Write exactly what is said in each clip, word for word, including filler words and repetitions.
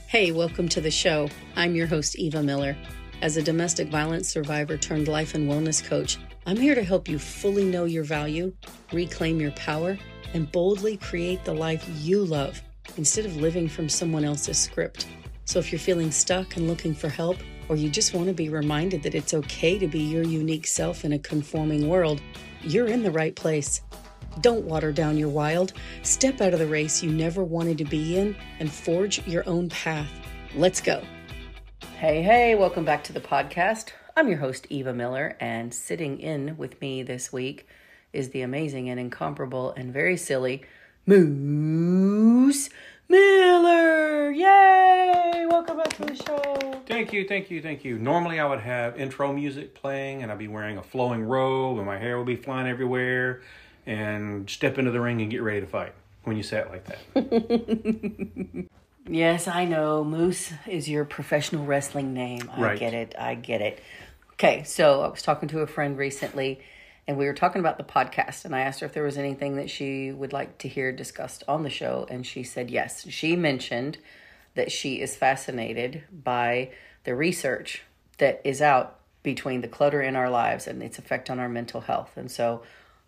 Hey, welcome to the show. I'm your host, Eva Miller. As a domestic violence survivor turned life and wellness coach, I'm here to help you fully know your value, reclaim your power, and boldly create the life you love instead of living from someone else's script. So if you're feeling stuck and looking for help, or you just want to be reminded that it's okay to be your unique self in a conforming world, you're in the right place. Don't water down your wild. Step out of the race you never wanted to be in and forge your own path. Let's go. Hey, hey, welcome back to the podcast. I'm your host, Eva Miller, and sitting in with me this week is the amazing and incomparable and very silly Moose Miller. Yay! Welcome back to the show. Thank you, thank you, thank you. Normally I would have intro music playing and I'd be wearing a flowing robe and my hair would be flying everywhere and step into the ring and get ready to fight when you say it like that. Yes, I know. Moose is your professional wrestling name. I Right. get it. I get it. Okay, so I was talking to a friend recently, and we were talking about the podcast, and I asked her if there was anything that she would like to hear discussed on the show, and she said yes. She mentioned that she is fascinated by the research that is out between the clutter in our lives and its effect on our mental health. And so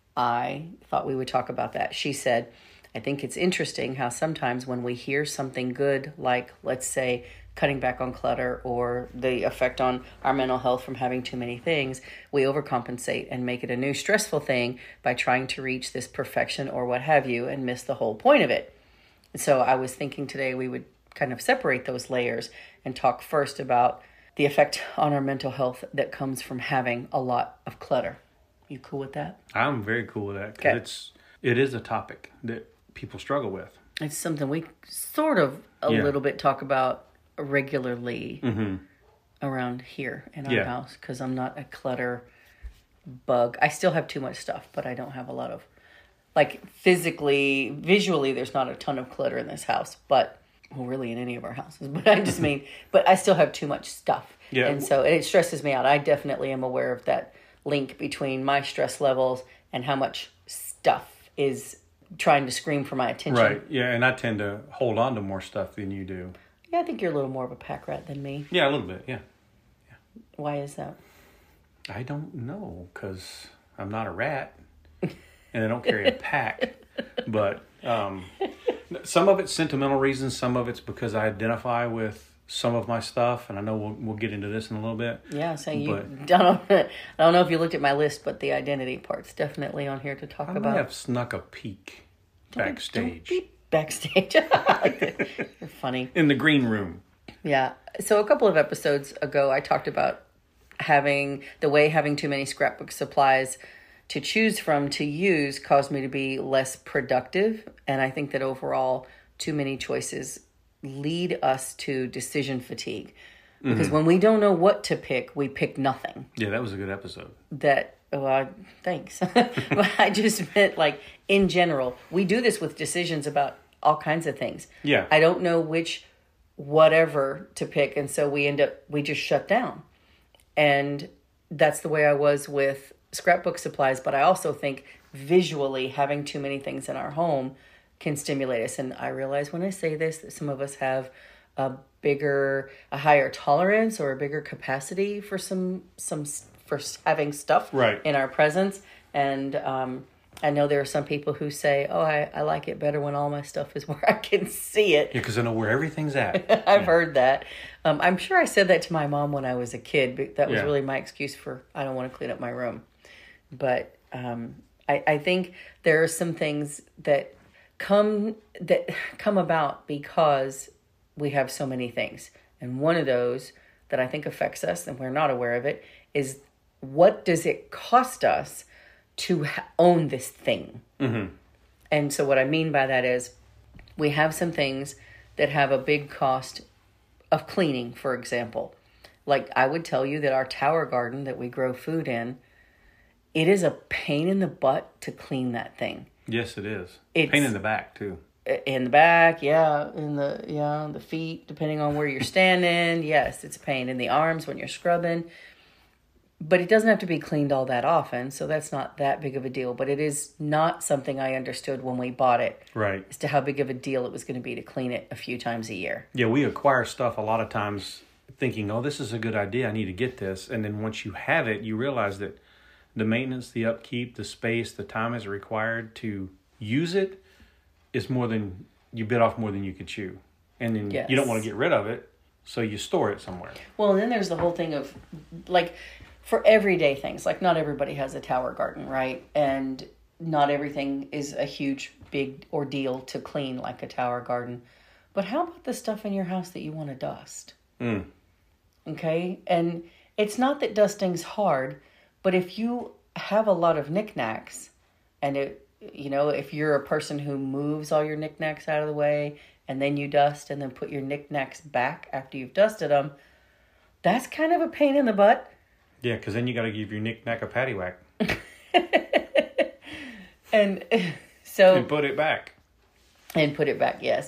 I thought we would talk about that. She said, I think it's interesting how sometimes when we hear something good, like, let's say, cutting back on clutter or the effect on our mental health from having too many things, we overcompensate and make it a new stressful thing by trying to reach this perfection or what have you and miss the whole point of it. And so I was thinking today we would kind of separate those layers and talk first about the effect on our mental health that comes from having a lot of clutter. You cool with that? I'm very cool with that because Okay. it's it is a topic that people struggle with. It's something we sort of a Yeah. little bit talk about regularly Mm-hmm. around here in our Yeah. house because I'm not a clutter bug. I still have too much stuff, but I don't have a lot of, like, physically, visually, there's not a ton of clutter in this house, but, well, really in any of our houses, but I just mean, but I still have too much stuff. Yeah. And so it stresses me out. I definitely am aware of that link between my stress levels and how much stuff is trying to scream for my attention. Right. Yeah, and I tend to hold on to more stuff than you do. Yeah, I think you're a little more of a pack rat than me. Yeah, a little bit. Yeah. Why is that? I don't know because I'm not a rat and I don't carry a pack. But um, some of it's sentimental reasons. Some of it's because I identify with some of my stuff, and I know we'll we'll get into this in a little bit. Yeah, so you But- don't. I don't know if you looked at my list, but the identity part's definitely on here to talk I about. might have snuck a peek backstage Don't be backstage. You're funny. in the green room. Yeah. So a couple of episodes ago, I talked about having the way having too many scrapbook supplies to choose from to use caused me to be less productive, and I think that overall, too many choices lead us to decision fatigue. Because when we don't know what to pick, we pick nothing. Yeah, that was a good episode. That, oh, uh, thanks. But I just meant, like, in general, we do this with decisions about all kinds of things. Yeah. I don't know which whatever to pick, and so we end up, we just shut down. And that's the way I was with scrapbook supplies, but I also think visually having too many things in our home can stimulate us. And I realize when I say this that some of us have a bigger, a higher tolerance or a bigger capacity for some, some for having stuff Right. in our presence. And um, I know there are some people who say, oh, I, I like it better when all my stuff is where I can see it. Yeah, because I know where everything's at. I've Yeah. heard that. Um, I'm sure I said that to my mom when I was a kid, but that was Yeah. really my excuse for I don't want to clean up my room. But um, I, I think there are some things that come that come about because we have so many things. And one of those that I think affects us, and we're not aware of it, is what does it cost us to ha- own this thing? Mm-hmm. And so what I mean by that is we have some things that have a big cost of cleaning, for example. Like I would tell you that our tower garden that we grow food in, it is a pain in the butt to clean that thing. Yes, it is. It's- Pain in the back, too. In the back, yeah, in the yeah, the feet, depending on where you're standing. Yes, it's a pain in the arms when you're scrubbing. But it doesn't have to be cleaned all that often, so that's not that big of a deal. But it is not something I understood when we bought it. Right. As to how big of a deal it was going to be to clean it a few times a year. Yeah, we acquire stuff a lot of times thinking, oh, this is a good idea. I need to get this. And then once you have it, you realize that the maintenance, the upkeep, the space, the time is required to use it is more than, you bit off more than you could chew. And then Yes. you don't want to get rid of it, so you store it somewhere. Well, and then there's the whole thing of, like, for everyday things, like not everybody has a tower garden, right? And not everything is a huge, big ordeal to clean like a tower garden. But how about the stuff in your house that you want to dust? Mm. Okay? And it's not that dusting's hard, but if you have a lot of knickknacks, and it, you know, if you're a person who moves all your knickknacks out of the way, and then you dust, and then put your knickknacks back after you've dusted them, that's kind of a pain in the butt. Yeah, because then you got to give your knick-knack a patty whack. And so... And put it back. And put it back, yes.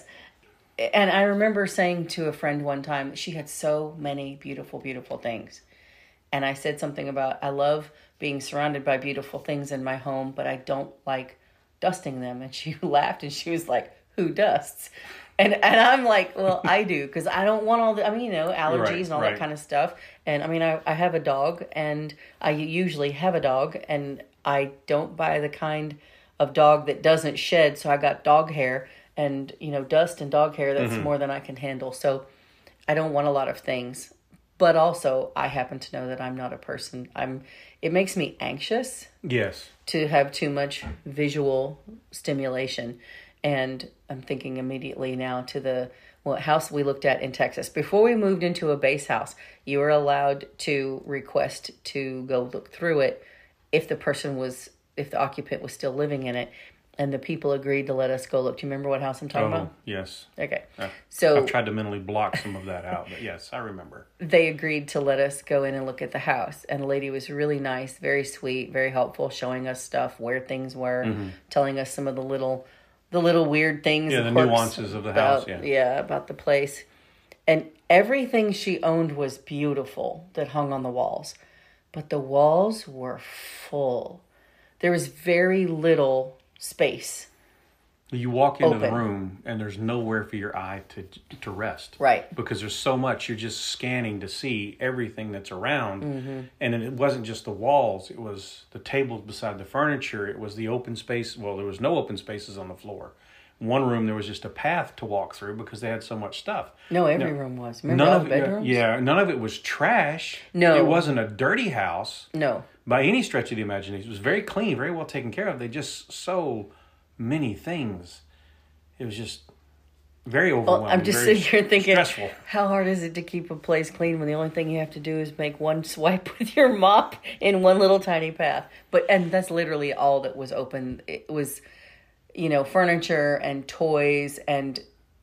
And I remember saying to a friend one time, she had so many beautiful, beautiful things. And I said something about, I love being surrounded by beautiful things in my home, but I don't like dusting them. And she laughed and she was like, who dusts? And and I'm like, well, I do, because I don't want all the, I mean, you know, allergies Right, and all right. that kind of stuff. And I mean, I, I have a dog, and I usually have a dog, and I don't buy the kind of dog that doesn't shed. So I got dog hair, and, you know, dust and dog hair, that's Mm-hmm. more than I can handle. So I don't want a lot of things. But also, I happen to know that I'm not a person. I'm. It makes me anxious Yes. to have too much visual stimulation. And I'm thinking immediately now to the well, house we looked at in Texas. Before we moved into a base house, you were allowed to request to go look through it if the person was, if the occupant was still living in it. And the people agreed to let us go look. Do you remember what house I'm talking Oh, about? yes. Okay. Uh, So I've tried to mentally block some of that out, but yes, I remember. they agreed to let us go in and look at the house. And the lady was really nice, very sweet, very helpful, showing us stuff, where things were, Mm-hmm. telling us some of the little the little weird things. Yeah, the quirks nuances of the about, house, yeah. Yeah, about the place. And everything she owned was beautiful that hung on the walls. But the walls were full. There was very little space. You walk into the Open. room and there's nowhere for your eye to to rest. Right. Because there's so much, you're just scanning to see everything that's around. Mm-hmm. And then it wasn't just the walls, it was the tables beside the furniture, it was the open space. Well, there was no open spaces on the floor. One room, there was just a path to walk through because they had so much stuff. No, every No, room was. Remember all None the of it, bedrooms? yeah, none of it was trash. No. It wasn't a dirty house No. by any stretch of the imagination. It was very clean, very well taken care of. They just so many things. It was just very overwhelming. Well, I'm just very sitting here thinking, stressful. how hard is it to keep a place clean when the only thing you have to do is make one swipe with your mop in one little tiny path? But and that's literally all that was open. It was, you know, furniture and toys, and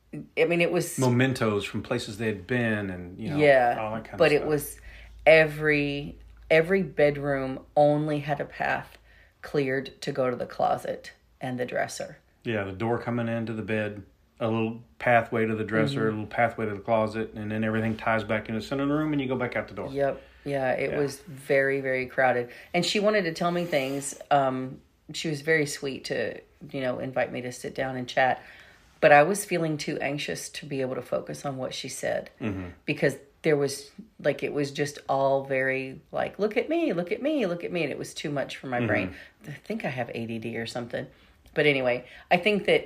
I mean, it was Mementos from places they had been, and you know, yeah, all that kind but of it stuff. was every every bedroom only had a path cleared to go to the closet and the dresser. Yeah, the door coming into the bed, a little pathway to the dresser, Mm-hmm. a little pathway to the closet, and then everything ties back in the center of the room, and you go back out the door. Yep. Yeah, it Yeah. was very, very crowded. And she wanted to tell me things. Um, she was very sweet to, you know, invite me to sit down and chat. But I was feeling too anxious to be able to focus on what she said. Mm-hmm. Because there was, like, it was just all very, like, look at me, look at me, look at me. And it was too much for my Mm-hmm. brain. I think I have A D D or something. But anyway, I think that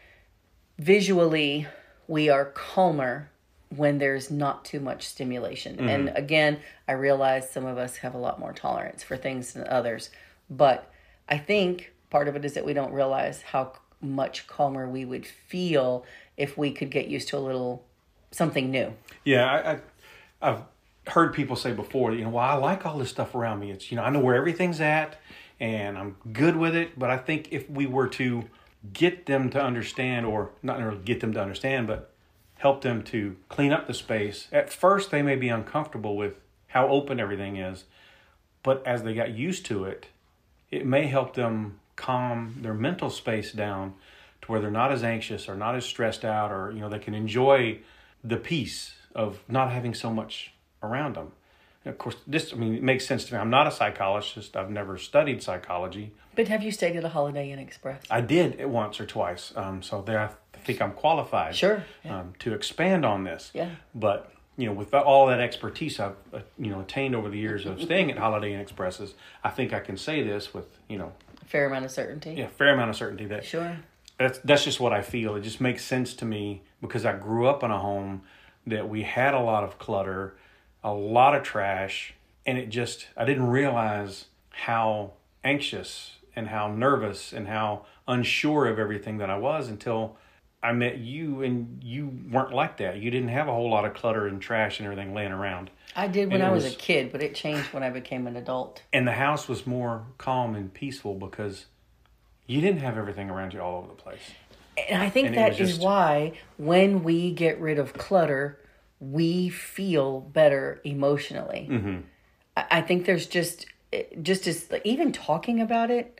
visually we are calmer when there's not too much stimulation. Mm-hmm. And again, I realize some of us have a lot more tolerance for things than others. But I think part of it is that we don't realize how much calmer we would feel if we could get used to a little something new. Yeah, I, I, I've heard people say before, you know, well, I like all this stuff around me. It's, you know, I know where everything's at, and I'm good with it. But I think if we were to get them to understand, or not really get them to understand, but help them to clean up the space, at first they may be uncomfortable with how open everything is. But as they got used to it, it may help them calm their mental space down to where they're not as anxious or not as stressed out, or, you know, they can enjoy the peace of not having so much around them. Of course, this, I mean, it makes sense to me. I'm not a psychologist. I've never studied psychology. But have you stayed at a Holiday Inn Express? I did it once or twice. Um, so there, I think I'm qualified. Sure. Yeah. Um, to expand on this. Yeah. But, you know, with all that expertise I've, uh, you know, attained over the years of staying at Holiday Inn Expresses, I think I can say this with, you know, A fair amount of certainty. yeah, fair amount of certainty that Sure. that's that's just what I feel. It just makes sense to me because I grew up in a home that we had a lot of clutter, a lot of trash, and it just, I didn't realize how anxious and how nervous and how unsure of everything that I was until I met you, and you weren't like that. You didn't have a whole lot of clutter and trash and everything laying around. I did when And it I was, was- a kid, but it changed when I became an adult. And the house was more calm and peaceful because you didn't have everything around you all over the place. And I think And it that was is just- why when we get rid of clutter, we feel better emotionally. Mm-hmm. I, I think there's just, just as, like, even talking about it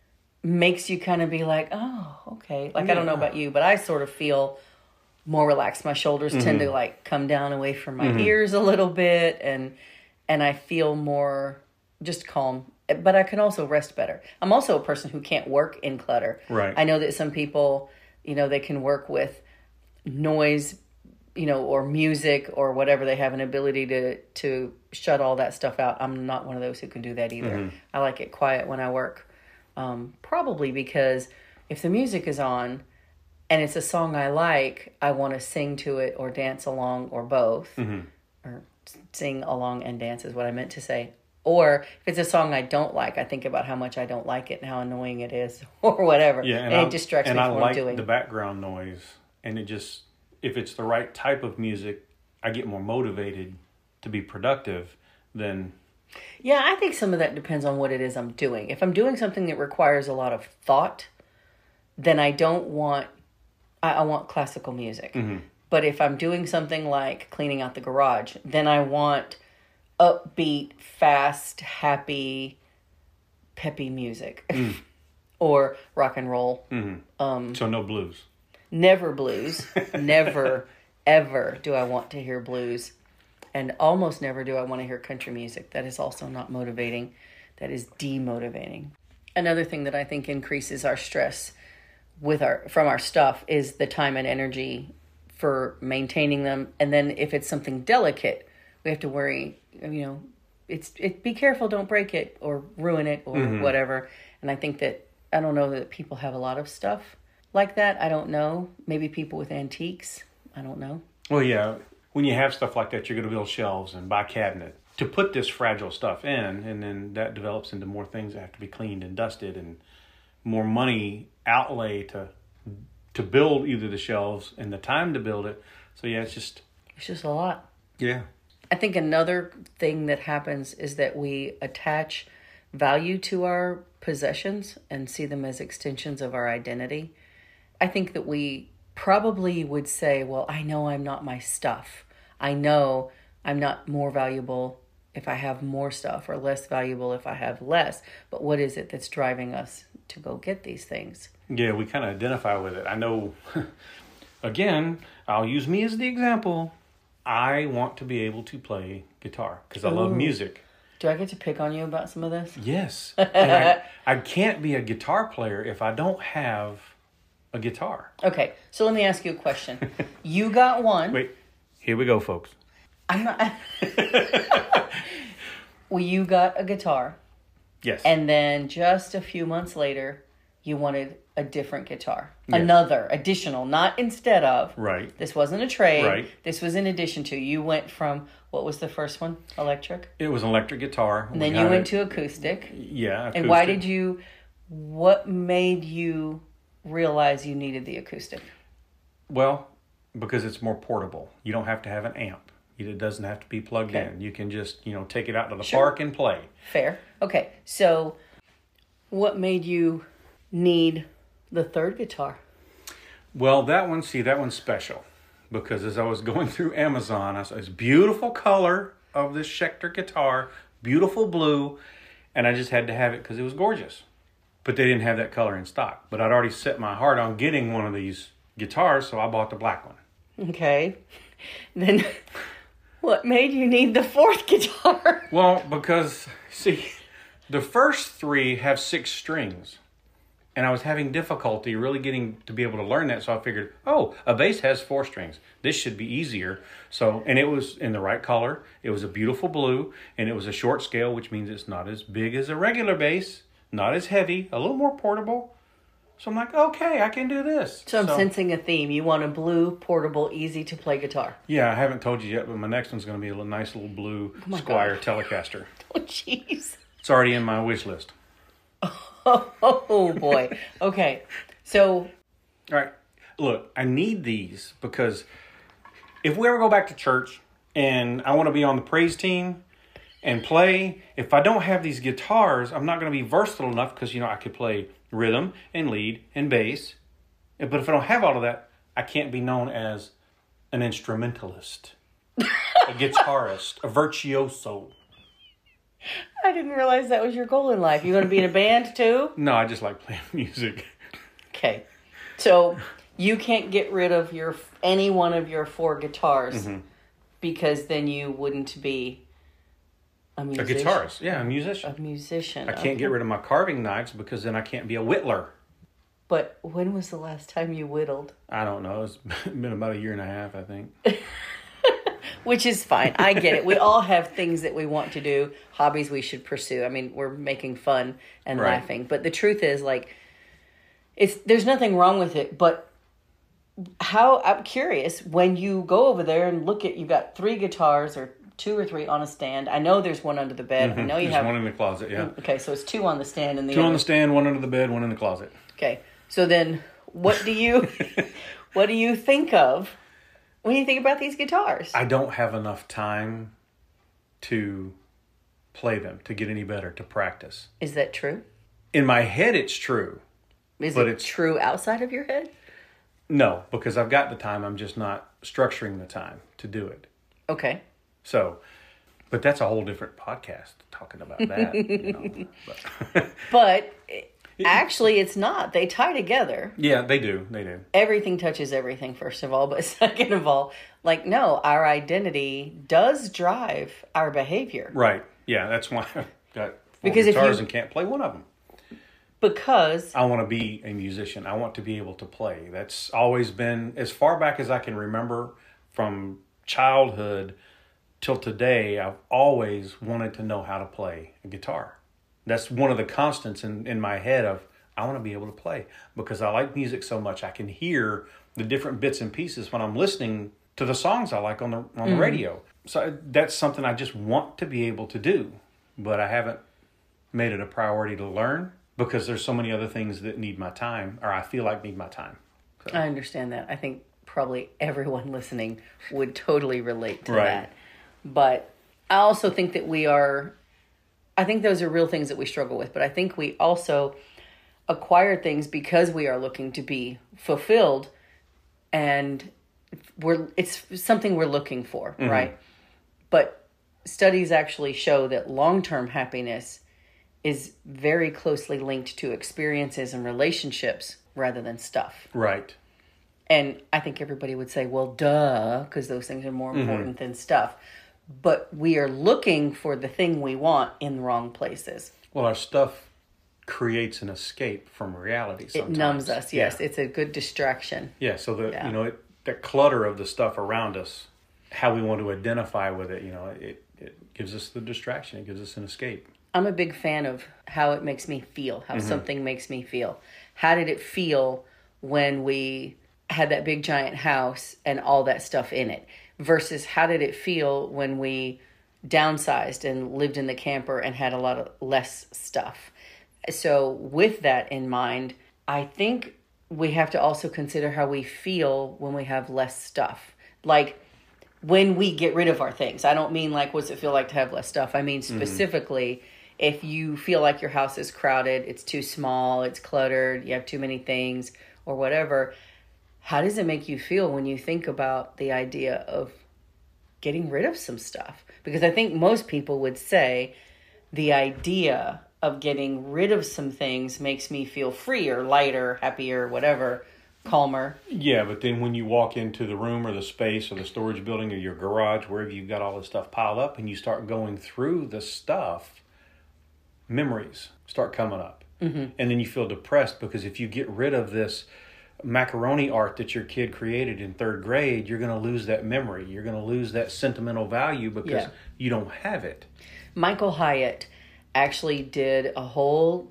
makes you kind of be like, oh, okay. Like, I don't know Yeah. about you, but I sort of feel more relaxed. My shoulders tend to like come down away from my ears a little bit, and and I feel more just calm. But I can also rest better. I'm also a person who can't work in clutter. Right. I know that some people, you know, they can work with noise, you know, or music or whatever. They have an ability to to shut all that stuff out. I'm not one of those who can do that either. I like it quiet when I work. Um, probably because if the music is on and it's a song I like, I want to sing to it or dance along or both. Mm-hmm. Or sing along and dance is what I meant to say. Or if it's a song I don't like, I think about how much I don't like it and how annoying it is or whatever. Yeah, and, and, it distracts and me I from what like I'm doing. the background noise, and it just, if it's the right type of music, I get more motivated to be productive than. Yeah, I think some of that depends on what it is I'm doing. If I'm doing something that requires a lot of thought, then I don't want, I, I want classical music. Mm-hmm. But if I'm doing something like cleaning out the garage, then I want upbeat, fast, happy, peppy music. Mm. Or rock and roll. Mm-hmm. Um, so no blues. Never blues. Never, ever do I want to hear blues. And almost never do I want to hear country music. That is also not motivating. That is demotivating. Another thing that I think increases our stress with our from our stuff is the time and energy for maintaining them. And then if it's something delicate, we have to worry, you know, it's it be careful, don't break it or ruin it or Mm-hmm. whatever. And I think that, I don't know that people have a lot of stuff like that. I don't know. Maybe people with antiques. I don't know. Well, yeah, when you have stuff like that, you're going to build shelves and buy cabinet to put this fragile stuff in, and then that develops into more things that have to be cleaned and dusted, and more money outlay to to build either the shelves and the time to build it. So yeah, it's just It's just a lot. yeah. I think another thing that happens is that we attach value to our possessions and see them as extensions of our identity. I think that we probably would say, well, I know I'm not my stuff. I know I'm not more valuable if I have more stuff or less valuable if I have less. But what is it that's driving us to go get these things? Yeah, we kind of identify with it. I know, again, I'll use me as the example. I want to be able to play guitar because I love Ooh. music. Do I get to pick on you about some of this? Yes. And I, I can't be a guitar player if I don't have a guitar. Okay, so let me ask you a question. You got one. Wait, here we go, folks. I'm not. Well, you got a guitar, Yes. and then just a few months later, you wanted a different guitar. Yes. Another, additional, not instead of. Right. This wasn't a trade. Right. This was in addition to. You went from, what was the first one? Electric? It was an electric guitar. And then you went to acoustic. Yeah. And why acoustic. did you, what made you realize you needed the acoustic? Well, because it's more portable. You don't have to have an amp. It doesn't have to be plugged Okay. in. You can just, you know, take it out to the Sure. park and play. Fair. Okay, so what made you need the third guitar? Well, that one, see, that one's special. Because as I was going through Amazon, I saw this beautiful color of this Schecter guitar, beautiful blue, and I just had to have it because it was gorgeous. But they didn't have that color in stock. But I'd already set my heart on getting one of these guitars, so I bought the black one. Okay. Then What made you need the fourth guitar? Well, because, see, the first three have six strings. And I was having difficulty really getting to be able to learn that. So I figured, oh, a bass has four strings. This should be easier. So, and it was in the right color. It was a beautiful blue. And it was a short scale, which means it's not as big as a regular bass. Not as heavy. A little more portable. So I'm like, okay, I can do this. So I'm so, sensing a theme. You want a blue, portable, easy to play guitar. Yeah, I haven't told you yet, but my next one's going to be a little, nice little blue oh Squire God. Telecaster. Oh, jeez. It's already in my wish list. Oh, boy. Okay. So. All right. Look, I need these because if we ever go back to church and I want to be on the praise team and play, if I don't have these guitars, I'm not going to be versatile enough because, you know, I could play rhythm and lead and bass. But if I don't have all of that, I can't be known as an instrumentalist, a guitarist, a virtuoso. I didn't realize that was your goal in life. You want to be in a band too? No, I just like playing music. Okay. So you can't get rid of your any one of your four guitars mm-hmm. because then you wouldn't be a musician. A guitarist. Yeah, a musician. A musician. I can't okay. get rid of my carving knives because then I can't be a whittler. But when was the last time you whittled? I don't know. It's been about a year and a half, I think. Which is fine. I get it. We all have things that we want to do, hobbies we should pursue. I mean, we're making fun and right. laughing. But the truth is, like, it's there's nothing wrong with it. But how, I'm curious, when you go over there and look at, you've got three guitars or two or three on a stand. I know there's one under the bed. Mm-hmm. I know you There's have one in the closet, yeah. Okay, so it's two on the stand and the two other. on the stand, one under the bed, one in the closet. Okay, so then what do you what do you think of when you think about these guitars? I don't have enough time to play them, to get any better, to practice. Is that true? In my head, it's true. Is but it it's, true outside of your head? No, because I've got the time. I'm just not structuring the time to do it. Okay. So, but that's a whole different podcast talking about that. you know, but. but actually, it's not. They tie together. Yeah, they do. They do. Everything touches everything, first of all. But second of all, like, no, our identity does drive our behavior. Right. Yeah, that's why I've got four because guitars if you, and can't play one of them. Because I want to be a musician. I want to be able to play. That's always been, as far back as I can remember, from childhood till today, I've always wanted to know how to play a guitar. That's one of the constants in, in my head of, I want to be able to play because I like music so much. I can hear the different bits and pieces when I'm listening to the songs I like on the on the mm-hmm. radio. So that's something I just want to be able to do, but I haven't made it a priority to learn because there's so many other things that need my time, or I feel like need my time. So. I understand that. I think probably everyone listening would totally relate to right. that. But I also think that we are, I think those are real things that we struggle with, but I think we also acquire things because we are looking to be fulfilled, and we're it's something we're looking for, mm-hmm. right? But studies actually show that long-term happiness is very closely linked to experiences and relationships rather than stuff. Right. And I think everybody would say, well, duh, because those things are more important mm-hmm. than stuff. But we are looking for the thing we want in the wrong places. Well, our stuff creates an escape from reality sometimes. It numbs us, yes. Yeah. It's a good distraction. Yeah, so the yeah. you know it, the clutter of the stuff around us, how we want to identify with it, you know, it, it gives us the distraction. It gives us an escape. I'm a big fan of how it makes me feel, how mm-hmm. something makes me feel. How did it feel when we had that big giant house and all that stuff in it? Versus how did it feel when we downsized and lived in the camper and had a lot of less stuff? So with that in mind, I think we have to also consider how we feel when we have less stuff. Like when we get rid of our things. I don't mean like, what's it feel like to have less stuff? I mean specifically, mm-hmm. if you feel like your house is crowded, it's too small, it's cluttered, you have too many things or whatever. How does it make you feel when you think about the idea of getting rid of some stuff? Because I think most people would say the idea of getting rid of some things makes me feel freer, lighter, happier, whatever. calmer. Yeah, but then when you walk into the room or the space or the storage building or your garage, wherever you've got all this stuff piled up, and you start going through the stuff, memories start coming up. Mm-hmm. And then you feel depressed because if you get rid of this macaroni art that your kid created in third grade, you're going to lose that memory. You're going to lose that sentimental value because yeah. you don't have it. Michael Hyatt actually did a whole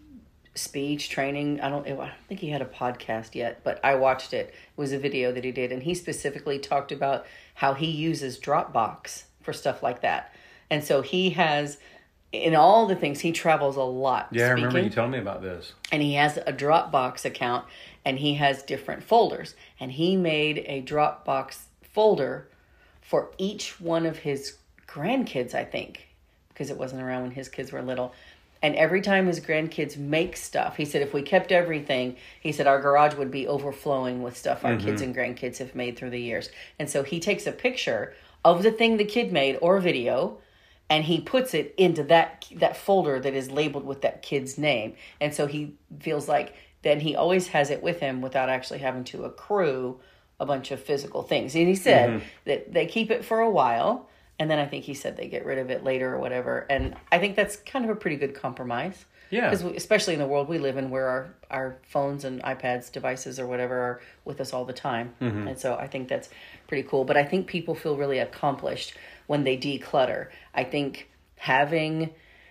speech training. I don't, I don't think he had a podcast yet, but I watched it. It was a video that he did, and he specifically talked about how he uses Dropbox for stuff like that. And so he has, in all the things, he travels a lot. Yeah, speaking, I remember you telling me about this. And he has a Dropbox account, and he has different folders. And he made a Dropbox folder for each one of his grandkids, I think, because it wasn't around when his kids were little. And every time his grandkids make stuff, he said, if we kept everything, he said, our garage would be overflowing with stuff our mm-hmm. kids and grandkids have made through the years. And so he takes a picture of the thing the kid made or video, and he puts it into that that folder that is labeled with that kid's name. And so he feels like then he always has it with him without actually having to accrue a bunch of physical things. And he said mm-hmm. that they keep it for a while, and then I think he said they get rid of it later or whatever. And I think that's kind of a pretty good compromise. Yeah. Because especially in the world we live in where our, our phones and iPads, devices or whatever are with us all the time. Mm-hmm. And so I think that's pretty cool. But I think people feel really accomplished when they declutter. I think having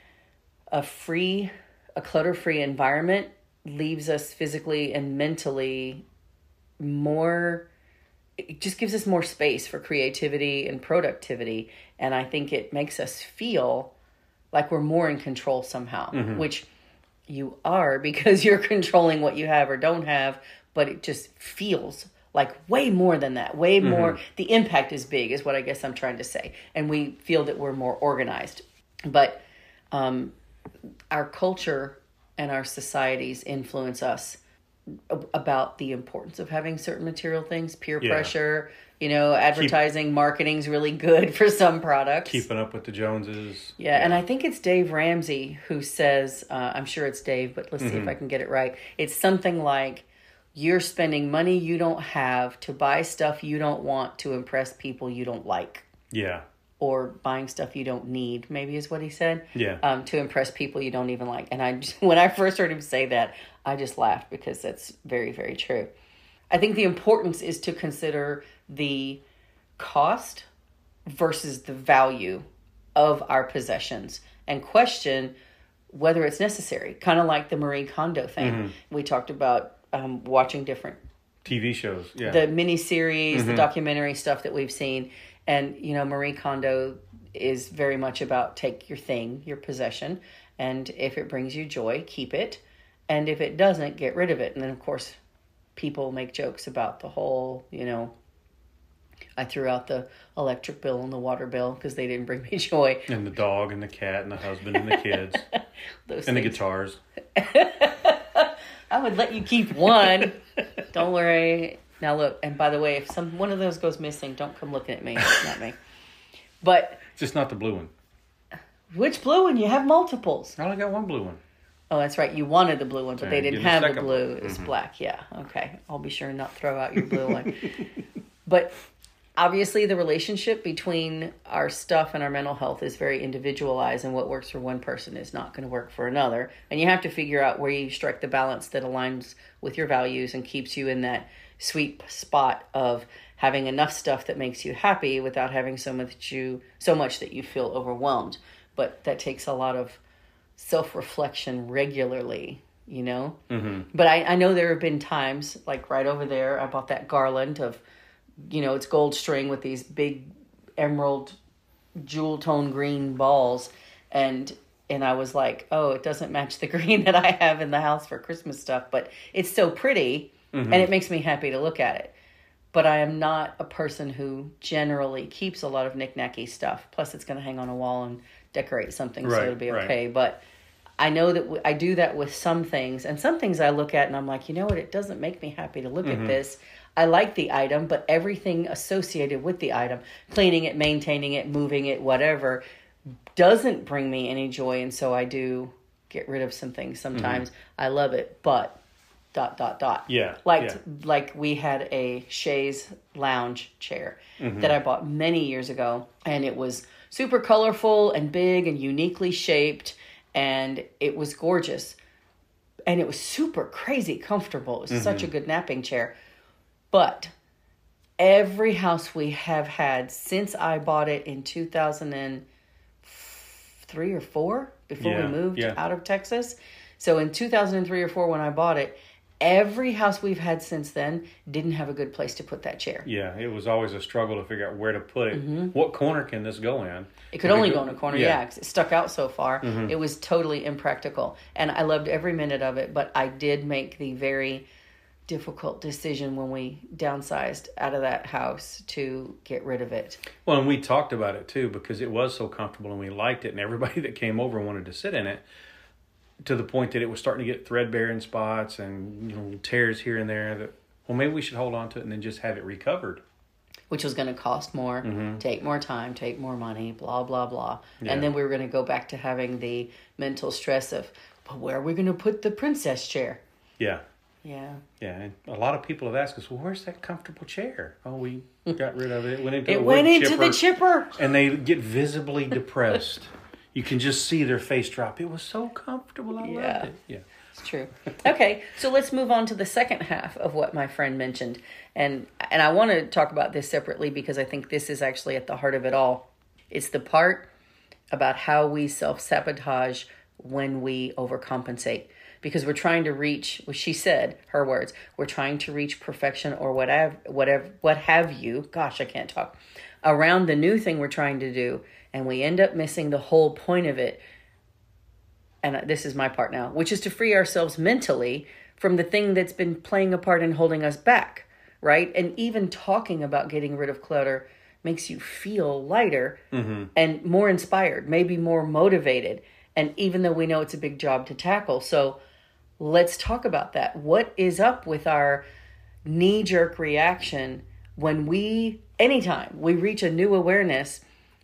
a free, a clutter-free environment leaves us physically and mentally more, it just gives us more space for creativity and productivity. And I think it makes us feel like we're more in control somehow, mm-hmm. which you are because you're controlling what you have or don't have, but it just feels like way more than that, way mm-hmm. more. The impact is big is what I guess I'm trying to say. And we feel that we're more organized. But um, our culture and our societies influence us about the importance of having certain material things, peer yeah. pressure, you know, advertising, Keep, marketing's really good for some products. Keeping up with the Joneses. Yeah, yeah. And I think it's Dave Ramsey who says, uh, I'm sure it's Dave, but let's mm-hmm. see if I can get it right. It's something like, you're spending money you don't have to buy stuff you don't want to impress people you don't like. Yeah. Or buying stuff you don't need, maybe is what he said. Yeah. Um, to impress people you don't even like. And I, just, when I first heard him say that, I just laughed because that's very, very true. I think the importance is to consider the cost versus the value of our possessions and question whether it's necessary. Kind of like the Marie Kondo thing. Mm-hmm. We talked about um, watching different T V shows. Yeah. The miniseries, mm-hmm. the documentary stuff that we've seen. And, you know, Marie Kondo is very much about take your thing, your possession, and if it brings you joy, keep it. And if it doesn't, get rid of it. And then, of course, people make jokes about the whole, you know, I threw out the electric bill and the water bill because they didn't bring me joy. And the dog and the cat and the husband and the kids. Those and things. The guitars. I would let you keep one. Don't worry. Now look, and by the way, if some one of those goes missing, don't come looking at me. It's not me. But it's just not the blue one. Which blue one? You have multiples. I only got one blue one. Oh, that's right. You wanted the blue one, but they didn't have the blue. One. It's mm-hmm. black. Yeah. Okay. I'll be sure not throw out your blue one. But obviously, the relationship between our stuff and our mental health is very individualized, and what works for one person is not going to work for another. And you have to figure out where you strike the balance that aligns with your values and keeps you in that sweet spot of having enough stuff that makes you happy without having so much you so much that you feel overwhelmed. But that takes a lot of self-reflection regularly, you know. Mm-hmm. But I, I know there have been times, like right over there, I bought that garland of, you know, it's gold string with these big emerald jewel tone green balls, and and I was like, oh, it doesn't match the green that I have in the house for Christmas stuff, but it's so pretty. Mm-hmm. And it makes me happy to look at it. But I am not a person who generally keeps a lot of knick-knacky stuff. Plus, it's going to hang on a wall and decorate something, right, so it'll be okay. Right. But I know that w- I do that with some things. And some things I look at and I'm like, you know what? It doesn't make me happy to look mm-hmm. at this. I like the item, but everything associated with the item, cleaning it, maintaining it, moving it, whatever, doesn't bring me any joy. And so I do get rid of some things sometimes. Mm-hmm. I love it, but dot, dot, dot. Yeah. Like, yeah. like we had a chaise lounge chair Mm-hmm. that I bought many years ago. And it was super colorful and big and uniquely shaped. And it was gorgeous. And it was super crazy comfortable. It was mm-hmm. such a good napping chair. But every house we have had since I bought it in two thousand three or four, before yeah, we moved yeah. out of Texas. So in two thousand three or four, when I bought it, every house we've had since then didn't have a good place to put that chair. Yeah, it was always a struggle to figure out where to put it. Mm-hmm. What corner can this go in? It could only go in a corner, yeah, because yeah, it stuck out so far. Mm-hmm. It was totally impractical. And I loved every minute of it, but I did make the very difficult decision when we downsized out of that house to get rid of it. Well, and we talked about it too, because it was so comfortable and we liked it, and everybody that came over wanted to sit in it, to the point that it was starting to get threadbare in spots and, you know, tears here and there. That, well, maybe we should hold on to it and then just have it recovered. Which was going to cost more, mm-hmm. take more time, take more money, blah, blah, blah. Yeah. And then we were going to go back to having the mental stress of, but where are we going to put the princess chair? Yeah. Yeah. Yeah. And a lot of people have asked us, well, where's that comfortable chair? Oh, we got rid of it. It went into, it a went wood into chipper, the chipper. And they get visibly depressed. You can just see their face drop. It was so comfortable. I yeah. loved it. Yeah. It's true. Okay, so let's move on to the second half of what my friend mentioned. And and I want to talk about this separately because I think this is actually at the heart of it all. It's the part about how we self-sabotage when we overcompensate. Because we're trying to reach, well, she said, her words, we're trying to reach perfection or whatever, whatever, what have you. Gosh, I can't talk. Around the new thing we're trying to do. And we end up missing the whole point of it. And this is my part now, which is to free ourselves mentally from the thing that's been playing a part in holding us back, right? And even talking about getting rid of clutter makes you feel lighter mm-hmm. and more inspired, maybe more motivated. And even though we know it's a big job to tackle. So let's talk about that. What is up with our knee-jerk reaction when we, anytime we reach a new awareness,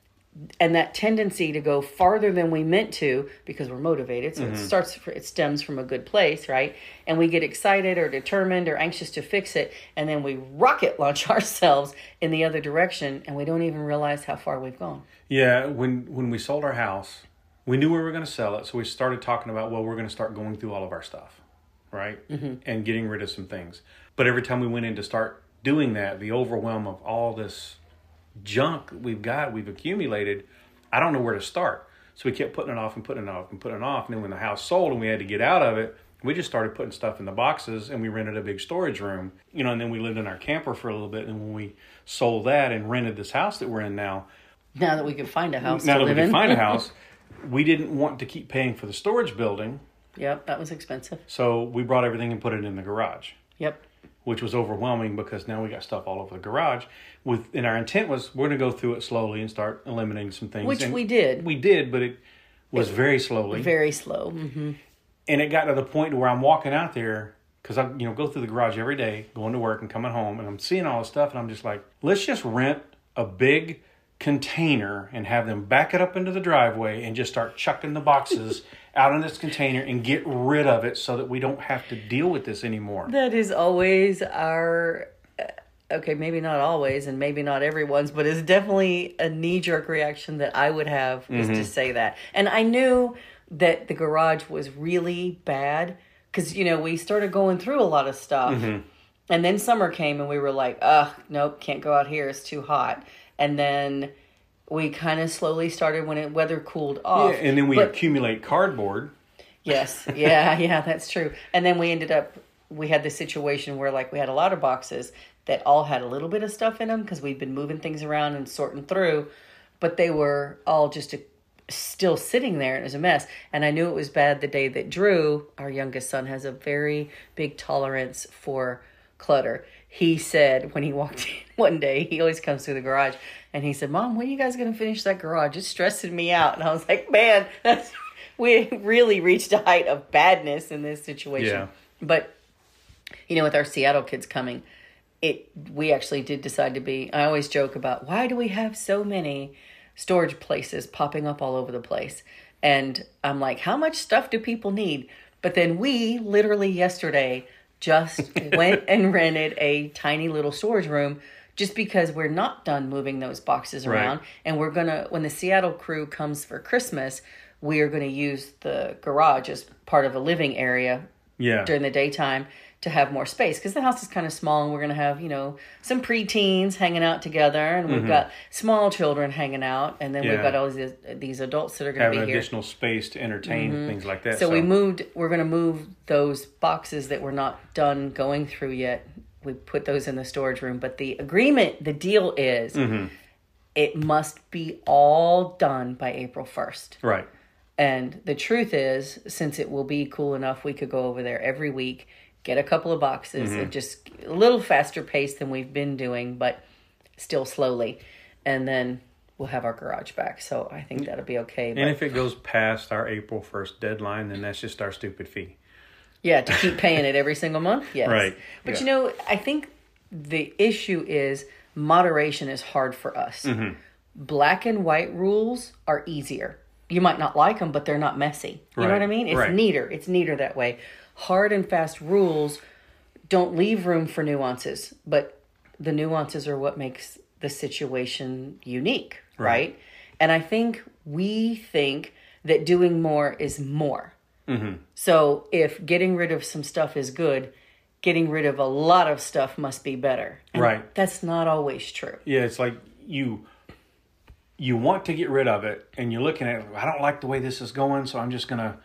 and that tendency to go farther than we meant to because we're motivated. So mm-hmm. it starts, it stems from a good place, right? And we get excited or determined or anxious to fix it. And then we rocket launch ourselves in the other direction. And we don't even realize how far we've gone. Yeah. When, when we sold our house, we knew we were going to sell it. So we started talking about, well, we're going to start going through all of our stuff, right? Mm-hmm. And getting rid of some things. But every time we went in to start doing that, the overwhelm of all this junk we've got, we've accumulated, I don't know where to start. So we kept putting it off and putting it off and putting it off. And then when the house sold and we had to get out of it, we just started putting stuff in the boxes and we rented a big storage room. You know, and then we lived in our camper for a little bit. And when we sold that and rented this house that we're in now. Now that we can find a house Now to that we live can in. find a house, we didn't want to keep paying for the storage building. Yep, that was expensive. So we brought everything and put it in the garage. Yep. Which was overwhelming because now we got stuff all over the garage. With and our intent was we're going to go through it slowly and start eliminating some things. Which and we did. We did, but it was it, very slowly. Very slow. Mm-hmm. And it got to the point where I'm walking out there because I, you know, go through the garage every day, going to work and coming home, and I'm seeing all this stuff, and I'm just like, let's just rent a big container and have them back it up into the driveway and just start chucking the boxes out in this container and get rid of it so that we don't have to deal with this anymore. That is always our, okay, maybe not always and maybe not everyone's, but it's definitely a knee-jerk reaction that I would have is mm-hmm. to say that. And I knew that the garage was really bad because, you know, we started going through a lot of stuff. Mm-hmm. And then summer came and we were like, ugh, nope, can't go out here. It's too hot. And then we kind of slowly started when it weather cooled off. Yeah, and then we but, accumulate cardboard. Yes. Yeah, yeah, that's true. And then we ended up, we had this situation where like we had a lot of boxes that all had a little bit of stuff in them because we'd been moving things around and sorting through, but they were all just a, still sitting there and it was a mess. And I knew it was bad the day that Drew, our youngest son, has a very big tolerance for clutter. He said when he walked in one day, he always comes through the garage, and he said, Mom, when are you guys going to finish that garage? It's stressing me out. And I was like, man, that's we really reached a height of badness in this situation. Yeah. But, you know, with our Seattle kids coming, it we actually did decide to be, I always joke about, why do we have so many storage places popping up all over the place? And I'm like, how much stuff do people need? But then we literally yesterday just went and rented a tiny little storage room just because we're not done moving those boxes around. Right. And we're going to, when the Seattle crew comes for Christmas, we are going to use the garage as part of a living area Yeah. during the daytime to have more space, because the house is kind of small, and we're going to have, you know, some preteens hanging out together, and we've got small children hanging out, and then we've Yeah. got all these these adults that are going Having to be here. additional space to entertain, things like that. So, we moved, we're going to move those boxes that we're not done going through yet. We put those in the storage room. But the agreement, the deal is it must be all done by April first. Right. And the truth is, since it will be cool enough, we could go over there every week, get a couple of boxes, and just a little faster pace than we've been doing, but still slowly. And then we'll have our garage back. So I think that'll be okay. But And if it goes past our April first deadline, then that's just our stupid fee. yeah, to keep paying it every single month. Yes. Right. But Yeah. you know, I think the issue is moderation is hard for us. Black and white rules are easier. You might not like them, but they're not messy. You know Right. what I mean? It's Right. neater. It's neater that way. Hard and fast rules don't leave room for nuances, but the nuances are what makes the situation unique, right? Right. And I think we think that doing more is more. So if getting rid of some stuff is good, getting rid of a lot of stuff must be better. And Right. that's not always true. Yeah, it's like you you want to get rid of it, and you're looking at it, I don't like the way this is going, so I'm just going to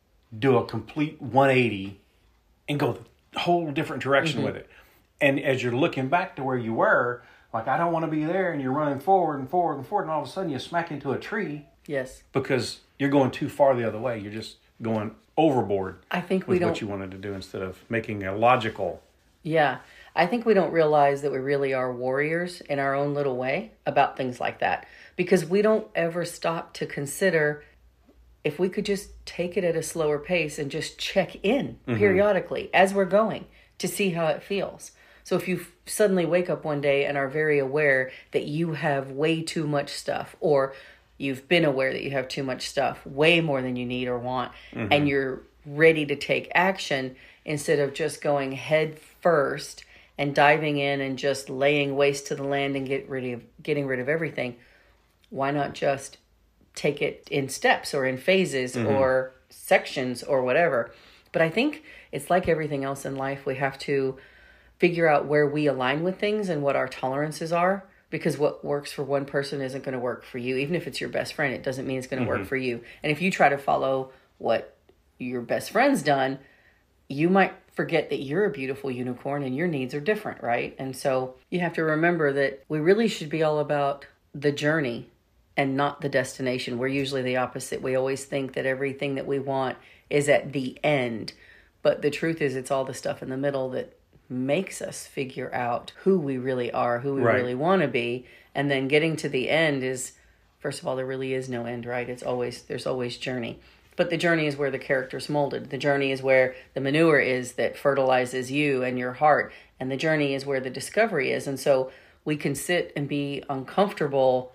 do a complete one eighty and go the whole different direction with it. And as you're looking back to where you were, like, I don't want to be there, and you're running forward and forward and forward, and all of a sudden you smack into a tree Yes. because you're going too far the other way. You're just going overboard I think we with don't what you wanted to do instead of making a logical. Yeah. I think we don't realize that we really are warriors in our own little way about things like that, because we don't ever stop to consider if we could just take it at a slower pace and just check in periodically as we're going to see how it feels. So if you f- suddenly wake up one day and are very aware that you have way too much stuff, or you've been aware that you have too much stuff, way more than you need or want, and you're ready to take action instead of just going head first and diving in and just laying waste to the land and get rid of getting rid of everything, why not just take it in steps or in phases or sections or whatever? But I think it's like everything else in life. We have to figure out where we align with things and what our tolerances are, because what works for one person isn't going to work for you. Even if it's your best friend, it doesn't mean it's going to work for you. And if you try to follow what your best friend's done, you might forget that you're a beautiful unicorn and your needs are different, right? And so you have to remember that we really should be all about the journey and not the destination. We're usually the opposite. We always think that everything that we want is at the end. But the truth is, it's all the stuff in the middle that makes us figure out who we really are, who we Right. really want to be. And then getting to the end is, first of all, there really is no end, right? It's always, there's always journey. But the journey is where the character's molded. The journey is where the manure is that fertilizes you and your heart. And the journey is where the discovery is. And so we can sit and be uncomfortable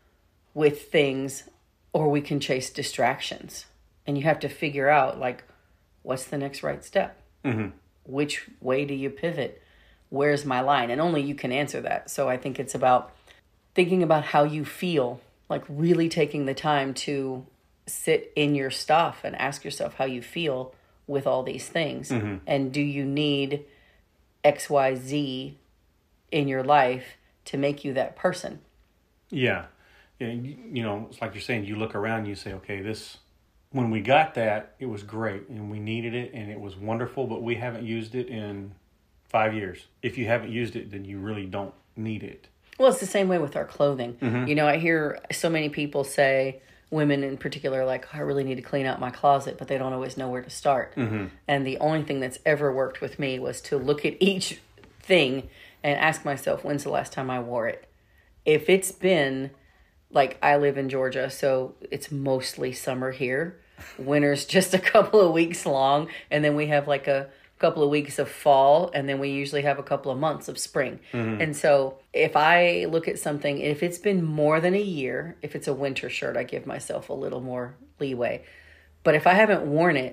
with things, or we can chase distractions. And you have to figure out, like, what's the next right step? Mm-hmm. Which way do you pivot? Where's my line? And only you can answer that. So I think it's about thinking about how you feel, like really taking the time to sit in your stuff and ask yourself how you feel with all these things. Mm-hmm. And do you need X, Y, Z in your life to make you that person? Yeah. Yeah, you, you know, it's like you're saying, you look around and you say, okay, this, when we got that, it was great and we needed it and it was wonderful, but we haven't used it in five years. If you haven't used it, then you really don't need it. Well, it's the same way with our clothing. Mm-hmm. You know, I hear so many people say, women in particular, like, oh, I really need to clean out my closet, but they don't always know where to start. Mm-hmm. And the only thing that's ever worked with me was to look at each thing and ask myself, when's the last time I wore it? If it's been, like, I live in Georgia, so it's mostly summer here. Winter's just a couple of weeks long, and then we have like a couple of weeks of fall, and then we usually have a couple of months of spring. Mm-hmm. And so if I look at something, if it's been more than a year, if it's a winter shirt, I give myself a little more leeway. But if I haven't worn it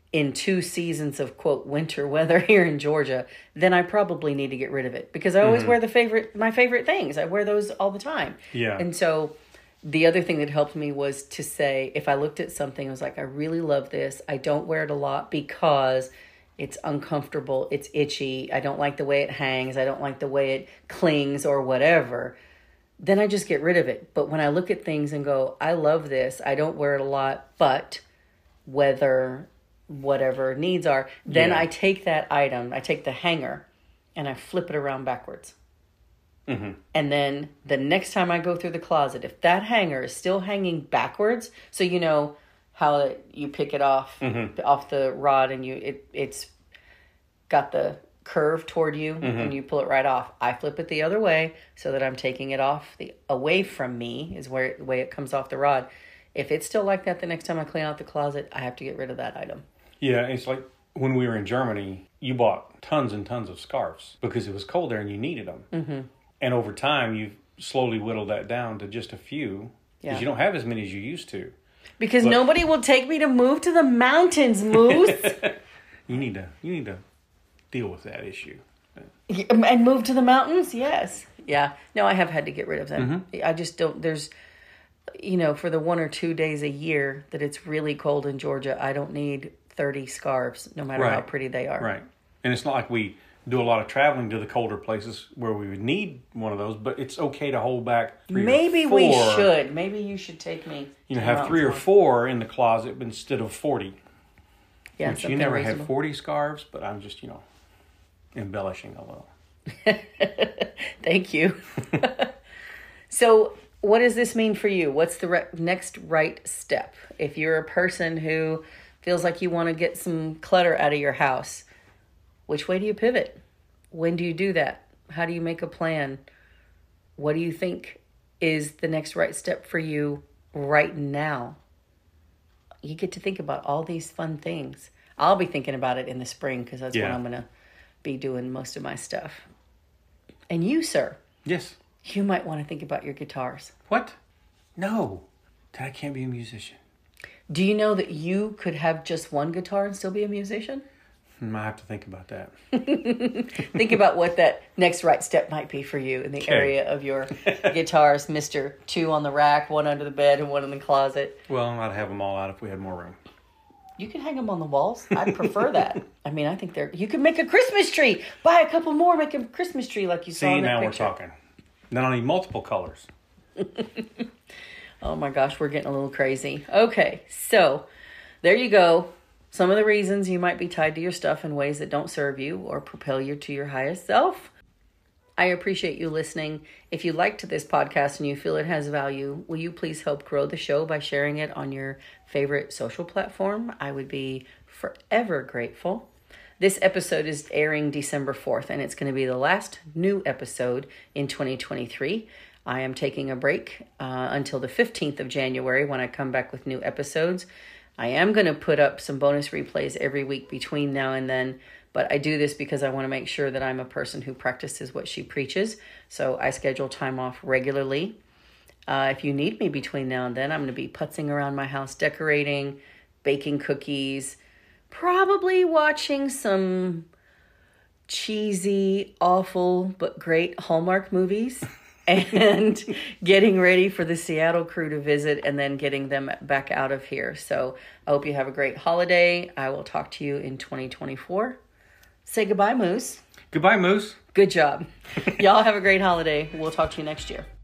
in two seasons of quote winter weather here in Georgia, then I probably need to get rid of it because I always mm-hmm. wear the favorite my favorite things. I wear those all the time. Yeah. And so the other thing that helped me was to say, if I looked at something, I was like, I really love this. I don't wear it a lot because it's uncomfortable. It's itchy. I don't like the way it hangs. I don't like the way it clings or whatever. Then I just get rid of it. But when I look at things and go, I love this. I don't wear it a lot, but whether whatever needs are, then yeah. I take that item, I take the hanger and I flip it around backwards. Mm-hmm. And then the next time I go through the closet, if that hanger is still hanging backwards, so you know how you pick it off mm-hmm. off the rod and you it it's got the curve toward you mm-hmm. and you pull it right off. I flip it the other way so that I'm taking it off the away from me is where the way it comes off the rod. If it's still like that the next time I clean out the closet, I have to get rid of that item. Yeah, it's like when we were in Germany, you bought tons and tons of scarves because it was cold there and you needed them. Mm-hmm. And over time, you've slowly whittled that down to just a few because yeah. you don't have as many as you used to. Because but, nobody will take me to move to the mountains, Moose. you need to you need to deal with that issue. And move to the mountains? Yes. Yeah. No, I have had to get rid of them. Mm-hmm. I just don't, there's, you know, for the one or two days a year that it's really cold in Georgia, I don't need thirty scarves, no matter right. how pretty they are. Right. And it's not like we do a lot of traveling to the colder places where we would need one of those, but it's okay to hold back three Maybe or four. we should. Maybe you should take me. You know, have three or four in the closet instead of forty. Yeah, Which you never reasonable. had forty scarves, but I'm just, you know, embellishing a little. Thank you. So what does this mean for you? What's the re- next right step? If you're a person who feels like you want to get some clutter out of your house, which way do you pivot? When do you do that? How do you make a plan? What do you think is the next right step for you right now? You get to think about all these fun things. I'll be thinking about it in the spring because that's yeah. when I'm going to be doing most of my stuff. And you, sir. Yes. You might want to think about your guitars. What? No. Then I can't be a musician. Do you know that you could have just one guitar and still be a musician? I have to think about that. Think about what that next right step might be for you in the okay. area of your guitars, Mister Two on the rack, one under the bed, and one in the closet. Well, I'd have them all out if we had more room. You can hang them on the walls. I'd prefer that. I mean, I think they're... You could make a Christmas tree. Buy a couple more, make a Christmas tree like you See, saw in that now picture. we're talking. Then I'll need multiple colors. Oh my gosh, we're getting a little crazy. Okay, so there you go. Some of the reasons you might be tied to your stuff in ways that don't serve you or propel you to your highest self. I appreciate you listening. If you liked this podcast and you feel it has value, will you please help grow the show by sharing it on your favorite social platform? I would be forever grateful. This episode is airing December fourth, and it's going to be the last new episode in twenty twenty-three. I am taking a break uh, until the fifteenth of January when I come back with new episodes. I am going to put up some bonus replays every week between now and then, but I do this because I want to make sure that I'm a person who practices what she preaches. So I schedule time off regularly. Uh, if you need me between now and then, I'm going to be putzing around my house, decorating, baking cookies, probably watching some cheesy, awful, but great Hallmark movies. And getting ready for the Seattle crew to visit and then getting them back out of here. So I hope you have a great holiday. I will talk to you in twenty twenty-four. Say goodbye, Moose. Goodbye, Moose. Good job. Y'all have a great holiday. We'll talk to you next year.